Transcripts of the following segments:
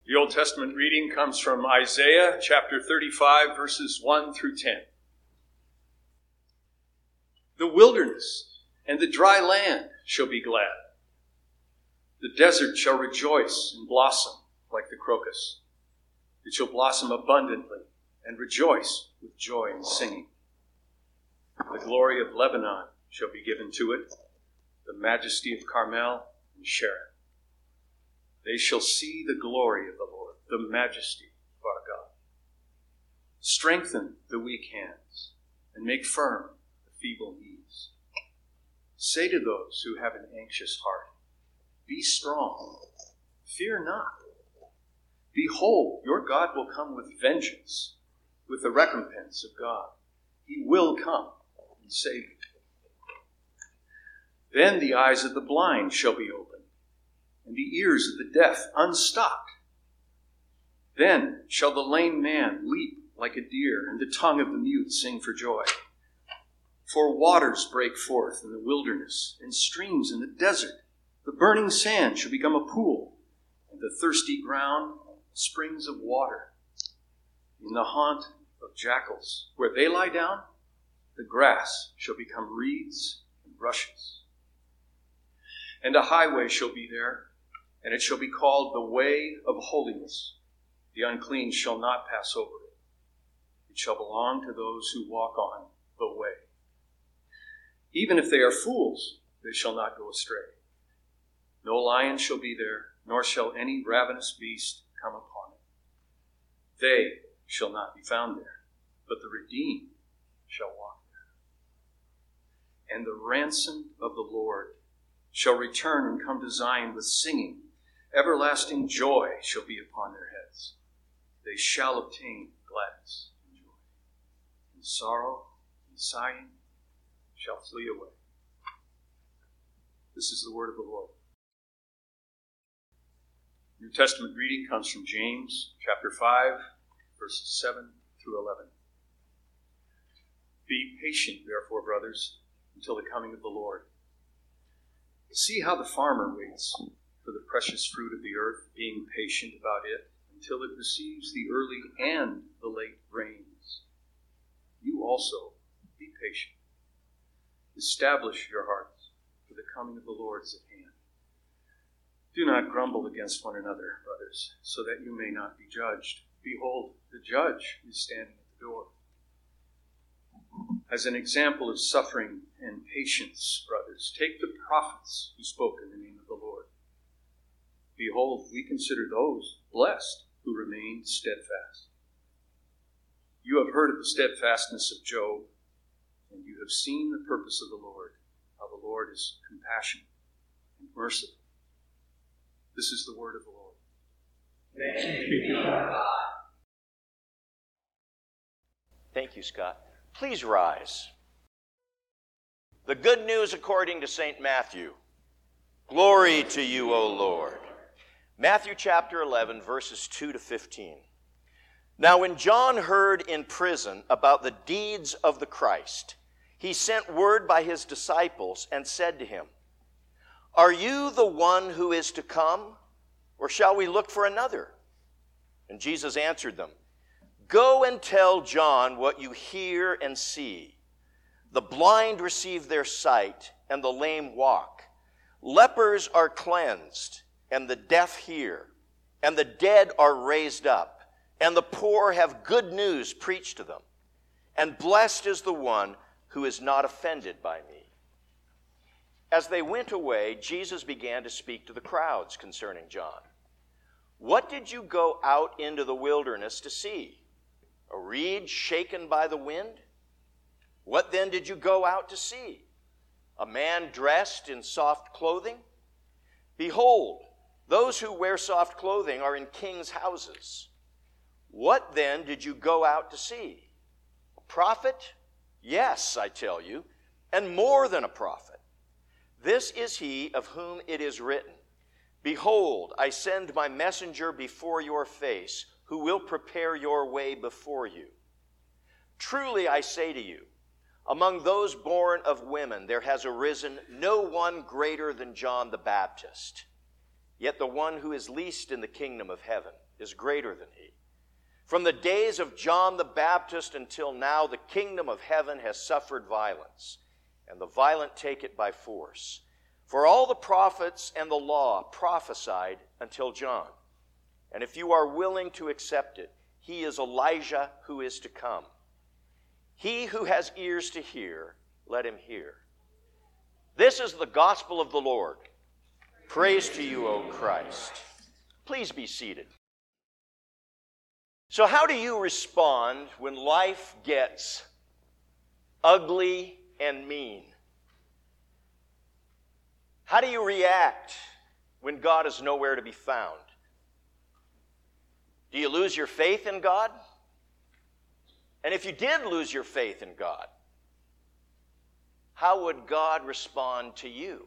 The Old Testament reading comes from Isaiah chapter 35, verses 1 through 10. The wilderness and the dry land shall be glad. The desert shall rejoice and blossom like the crocus. It shall blossom abundantly and rejoice with joy and singing. The glory of Lebanon shall be given to it, the majesty of Carmel and Sharon. They shall see the glory of the Lord, the majesty of our God. Strengthen the weak hands and make firm the feeble knees. Say to those who have an anxious heart, be strong, fear not. Behold, your God will come with vengeance, with the recompense of God. He will come and save you. Then the eyes of the blind shall be opened, and the ears of the deaf unstopped. Then shall the lame man leap like a deer, and the tongue of the mute sing for joy. For waters break forth in the wilderness, and streams in the desert. The burning sand shall become a pool, and the thirsty ground springs of water. In the haunt of jackals, where they lie down, the grass shall become reeds and rushes. And a highway shall be there, and it shall be called the way of holiness. The unclean shall not pass over it. It shall belong to those who walk on the way. Even if they are fools, they shall not go astray. No lion shall be there, nor shall any ravenous beast come upon it. They shall not be found there, but the redeemed shall walk there. And the ransomed of the Lord shall return and come to Zion with singing. Everlasting joy shall be upon their heads. They shall obtain gladness and joy. And sorrow and sighing shall flee away. This is the word of the Lord. New Testament reading comes from James chapter 5, verses 7 through 11. Be patient, therefore, brothers, until the coming of the Lord. See how the farmer waits for the precious fruit of the earth, being patient about it until it receives the early and the late rains. You also be patient. Establish your hearts, for the coming of the Lord is at hand. Do not grumble against one another, brothers, so that you may not be judged. Behold, the judge is standing at the door. As an example of suffering and patience, brothers, take the prophets who spoke in the name of the Lord. Behold, we consider those blessed who remained steadfast. You have heard of the steadfastness of Job, and you have seen the purpose of the Lord, how the Lord is compassionate and merciful. This is the word of the Lord. Thanks be to God. Thank you, Scott. Please rise. The good news according to St. Matthew. Glory to you, O Lord. Matthew chapter 11, verses 2 to 15. Now when John heard in prison about the deeds of the Christ, he sent word by his disciples and said to him, Are you the one who is to come, or shall we look for another? And Jesus answered them, Go and tell John what you hear and see. The blind receive their sight, and the lame walk. Lepers are cleansed, and the deaf hear, and the dead are raised up, and the poor have good news preached to them. And blessed is the one who is not offended by me. As they went away, Jesus began to speak to the crowds concerning John. What did you go out into the wilderness to see? A reed shaken by the wind? What then did you go out to see? A man dressed in soft clothing? Behold, those who wear soft clothing are in kings' houses. What then did you go out to see? A prophet? Yes, I tell you, and more than a prophet. This is he of whom it is written, Behold, I send my messenger before your face, who will prepare your way before you. Truly I say to you, among those born of women there has arisen no one greater than John the Baptist. Yet the one who is least in the kingdom of heaven is greater than he. From the days of John the Baptist until now, the kingdom of heaven has suffered violence, and the violent take it by force. For all the prophets and the law prophesied until John. And if you are willing to accept it, he is Elijah who is to come. He who has ears to hear, let him hear. This is the gospel of the Lord. Praise to you, O Christ. Please be seated. So how do you respond when life gets ugly and mean? How do you react when God is nowhere to be found? Do you lose your faith in God? And if you did lose your faith in God, how would God respond to you?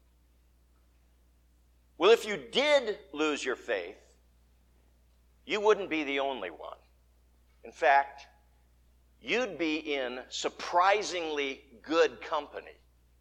Well, if you did lose your faith, you wouldn't be the only one. In fact, you'd be in surprisingly good company.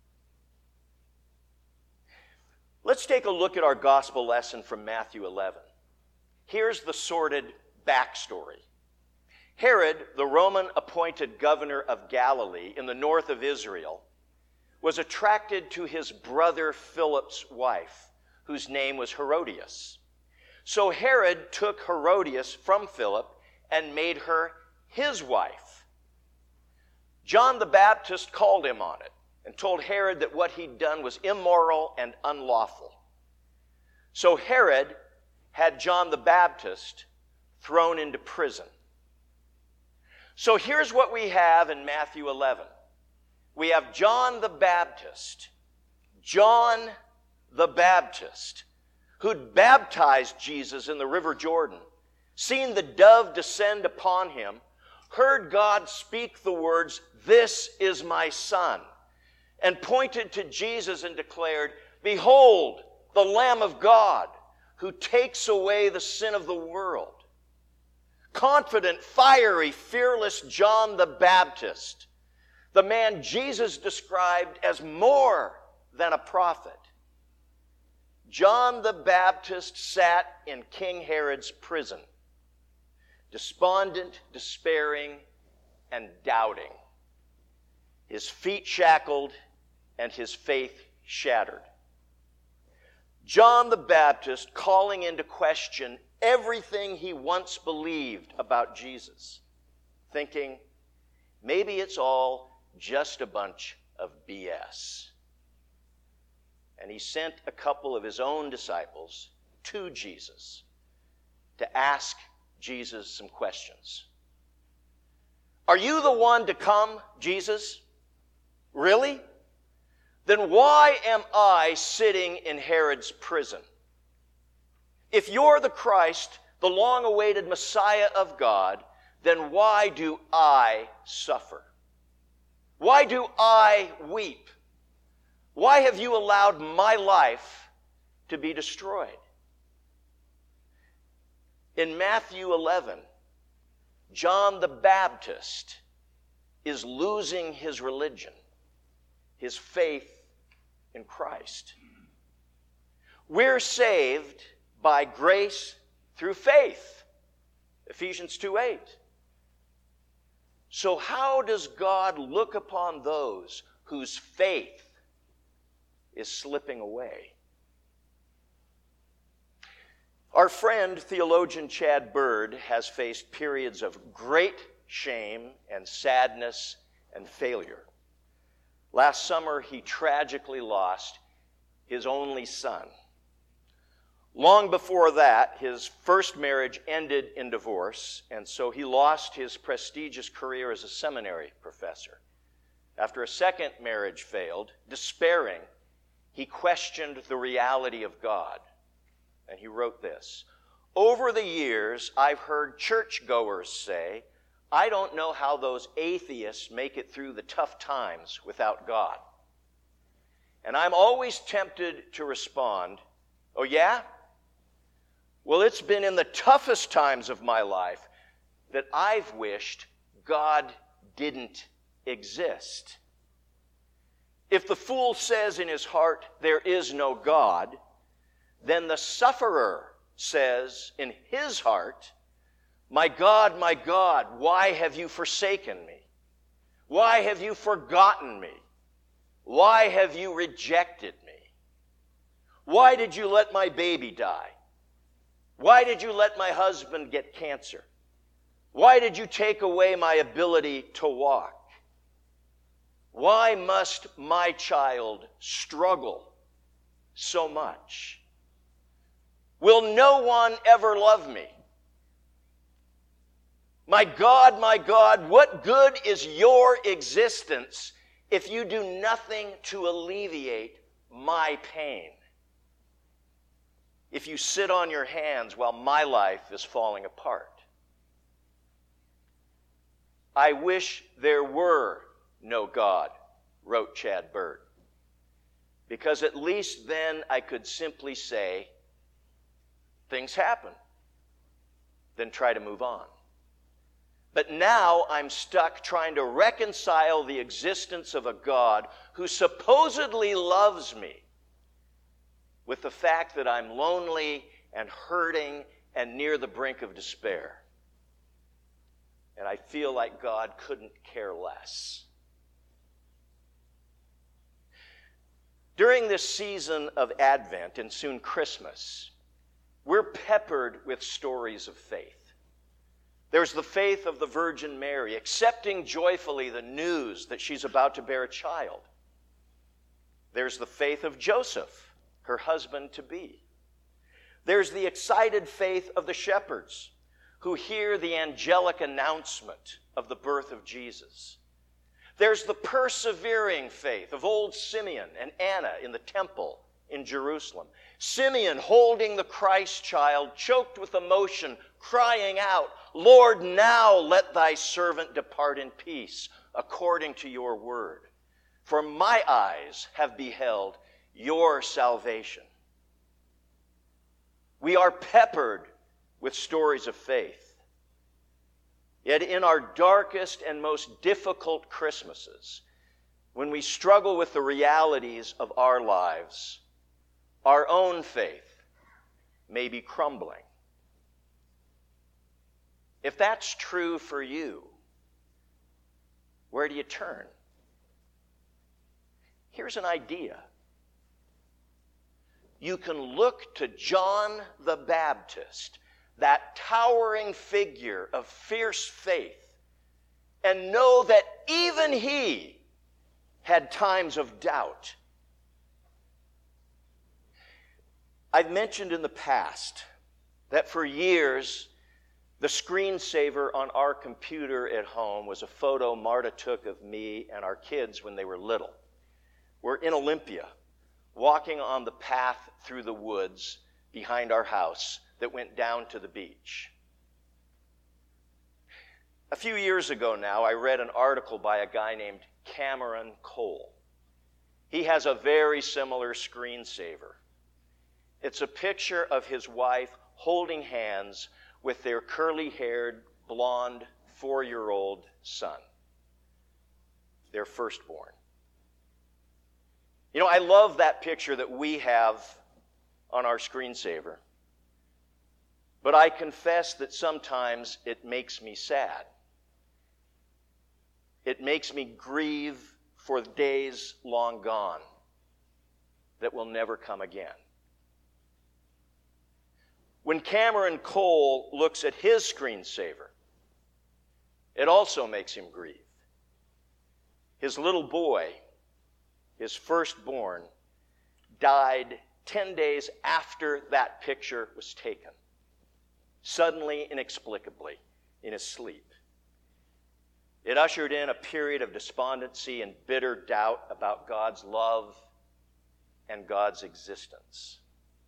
Let's take a look at our gospel lesson from Matthew 11. Here's the sordid backstory. Herod, the Roman-appointed governor of Galilee in the north of Israel, was attracted to his brother Philip's wife, whose name was Herodias. So Herod took Herodias from Philip and made her his wife. John the Baptist called him on it and told Herod that what he'd done was immoral and unlawful. So Herod had John the Baptist thrown into prison. So here's what we have in Matthew 11. We have John the Baptist, who'd baptized Jesus in the River Jordan, seen the dove descend upon him, heard God speak the words, "This is my Son," and pointed to Jesus and declared, "Behold, the Lamb of God, who takes away the sin of the world." Confident, fiery, fearless John the Baptist, the man Jesus described as more than a prophet. John the Baptist sat in King Herod's prison, despondent, despairing, and doubting, his feet shackled and his faith shattered. John the Baptist calling into question everything he once believed about Jesus, thinking, maybe it's all just a bunch of BS. And he sent a couple of his own disciples to Jesus to ask Jesus some questions. "Are you the one to come, Jesus? Really? Then why am I sitting in Herod's prison? If you're the Christ, the long-awaited Messiah of God, then why do I suffer? Why do I weep? Why have you allowed my life to be destroyed?" In Matthew 11, John the Baptist is losing his religion, his faith in Christ. We're saved by grace through faith, Ephesians 2:8. So how does God look upon those whose faith is slipping away? Our friend, theologian Chad Bird, has faced periods of great shame and sadness and failure. Last summer, he tragically lost his only son. Long before that, his first marriage ended in divorce, and so he lost his prestigious career as a seminary professor. After a second marriage failed, despairing, he questioned the reality of God. And he wrote this: "Over the years, I've heard churchgoers say, 'I don't know how those atheists make it through the tough times without God.' And I'm always tempted to respond, 'Oh yeah? Well, it's been in the toughest times of my life that I've wished God didn't exist.' If the fool says in his heart, 'There is no God,' then the sufferer says in his heart, my God, why have you forsaken me? Why have you forgotten me? Why have you rejected me? Why did you let my baby die? Why did you let my husband get cancer? Why did you take away my ability to walk? Why must my child struggle so much? Will no one ever love me? My God, what good is your existence if you do nothing to alleviate my pain? If you sit on your hands while my life is falling apart? I wish there were no God, wrote Chad Bird, because at least then I could simply say, things happen, then try to move on. But now I'm stuck trying to reconcile the existence of a God who supposedly loves me with the fact that I'm lonely and hurting and near the brink of despair. And I feel like God couldn't care less. During this season of Advent and soon Christmas, we're peppered with stories of faith. There's the faith of the Virgin Mary, accepting joyfully the news that she's about to bear a child. There's the faith of Joseph, her husband-to-be. There's the excited faith of the shepherds who hear the angelic announcement of the birth of Jesus. There's the persevering faith of old Simeon and Anna in the temple in Jerusalem. Simeon holding the Christ child, choked with emotion, crying out, Lord, now let thy servant depart in peace, according to your word. For my eyes have beheld your salvation. We are peppered with stories of faith. Yet in our darkest and most difficult Christmases, when we struggle with the realities of our lives, our own faith may be crumbling. If that's true for you, where do you turn? Here's an idea. You can look to John the Baptist, that towering figure of fierce faith, and know that even he had times of doubt. I've mentioned in the past that for years, the screensaver on our computer at home was a photo Marta took of me and our kids when they were little. We're in Olympia, walking on the path through the woods behind our house that went down to the beach. A few years ago now, I read an article by a guy named Cameron Cole. He has a very similar screensaver. It's a picture of his wife holding hands with their curly-haired, blonde, 4-year-old son, their firstborn. You know, I love that picture that we have on our screensaver. But I confess that sometimes it makes me sad. It makes me grieve for days long gone that will never come again. When Cameron Cole looks at his screensaver, it also makes him grieve. His little boy, his firstborn, died 10 days after that picture was taken. Suddenly, inexplicably, in his sleep. It ushered in a period of despondency and bitter doubt about God's love and God's existence.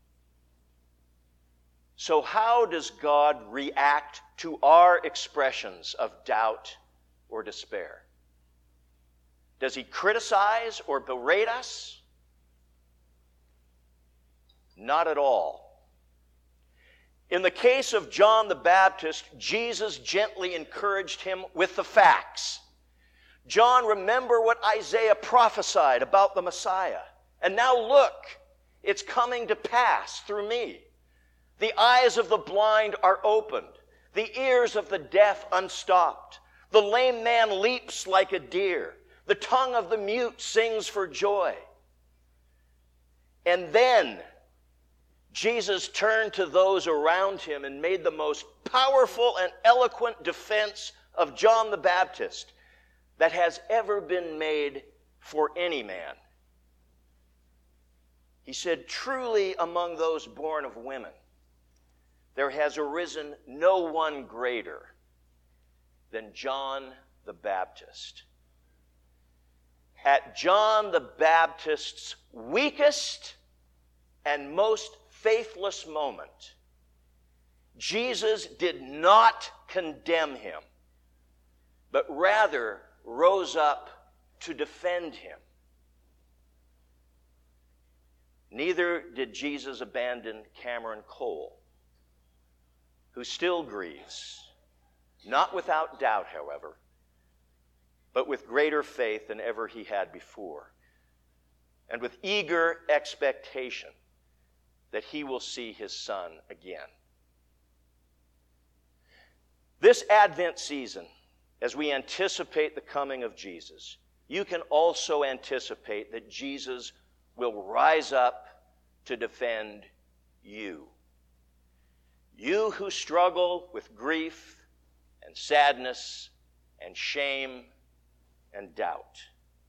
So how does God react to our expressions of doubt or despair? Does he criticize or berate us? Not at all. In the case of John the Baptist, Jesus gently encouraged him with the facts. John, remember what Isaiah prophesied about the Messiah. And now look, It's coming to pass through me. The eyes of the blind are opened, the ears of the deaf unstopped. The lame man leaps like a deer. The tongue of the mute sings for joy. And then Jesus turned to those around him and made the most powerful and eloquent defense of John the Baptist that has ever been made for any man. He said, "Truly among those born of women, there has arisen no one greater than John the Baptist." At John the Baptist's weakest and most faithless moment, Jesus did not condemn him, but rather rose up to defend him. Neither did Jesus abandon Cameron Cole, who still grieves, not without doubt, however, but with greater faith than ever he had before, and with eager expectation that he will see his son again. This Advent season, as we anticipate the coming of Jesus, you can also anticipate that Jesus will rise up to defend you. You who struggle with grief and sadness and shame and doubt.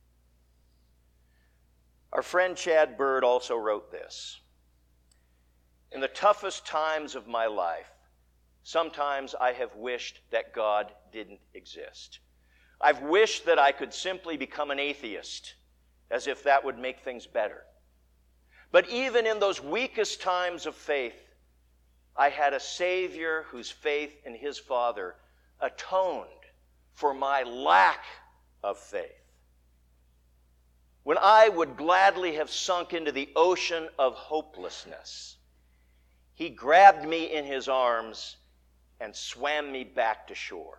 Our friend Chad Bird also wrote this: "In the toughest times of my life, sometimes I have wished that God didn't exist. I've wished that I could simply become an atheist, as if that would make things better. But even in those weakest times of faith, I had a Savior whose faith in his Father atoned for my lack of faith. When I would gladly have sunk into the ocean of hopelessness, he grabbed me in his arms and swam me back to shore.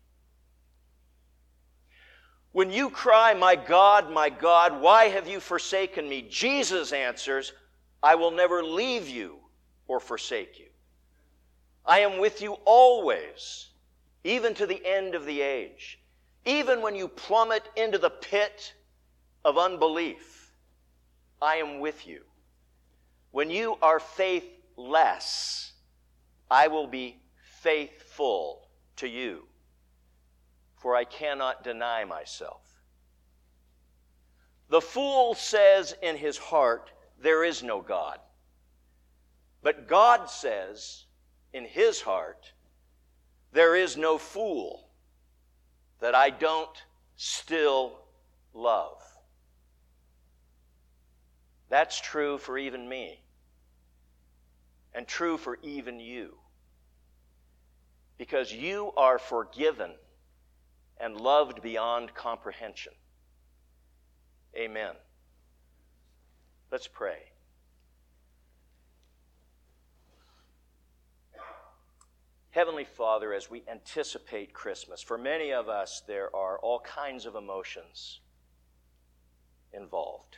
When you cry, my God, why have you forsaken me?" Jesus answers, "I will never leave you or forsake you. I am with you always, even to the end of the age. Even when you plummet into the pit of unbelief, I am with you. When you are faithless, I will be faithful to you, for I cannot deny myself. The fool says in his heart, there is no God. But God says in his heart, there is no fool that I don't still love." That's true for even me, and true for even you, because you are forgiven and loved beyond comprehension. Amen. Let's pray. Heavenly Father, as we anticipate Christmas, for many of us there are all kinds of emotions involved,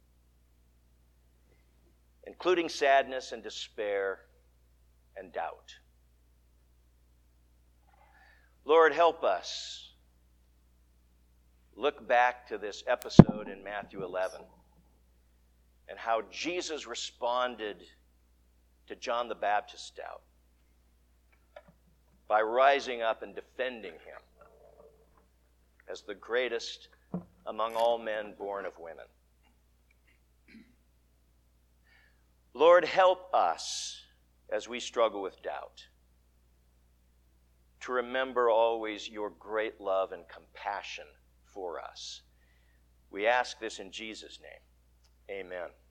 including sadness and despair and doubt. Lord, help us look back to this episode in Matthew 11 and how Jesus responded to John the Baptist's doubt by rising up and defending him as the greatest among all men born of women. Lord, help us as we struggle with doubt to remember always your great love and compassion for us. We ask this in Jesus' name. Amen.